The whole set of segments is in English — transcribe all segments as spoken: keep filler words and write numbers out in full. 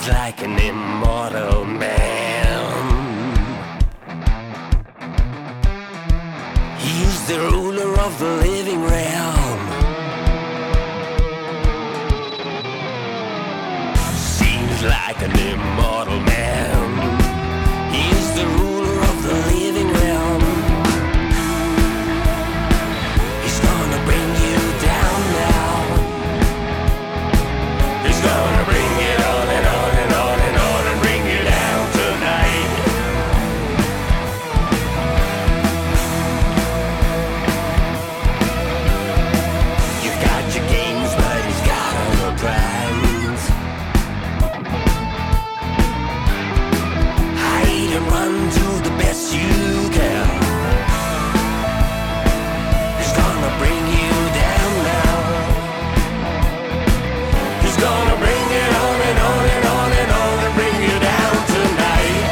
Seems like an immortal man. He's the ruler of the living realm. Seems like an immortal man. He's the ruler of the living realm. He's gonna bring you down now. He's gonna bring it on and on and on and on and bring you down tonight. You've got your games, but he's got other plans. Hide and run, do the best you can. He's gonna bring you down now. He's gonna bring it on and on and on and on and bring you down tonight.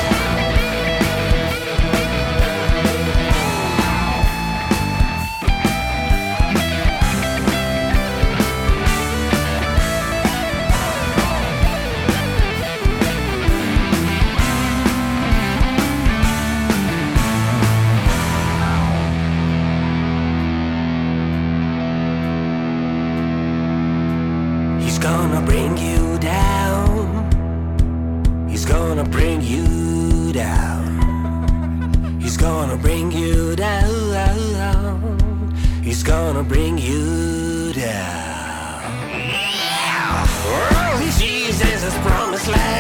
He's gonna bring you down. He's gonna bring you down. He's gonna bring you down. He's gonna bring you down. All he sees is his promised land.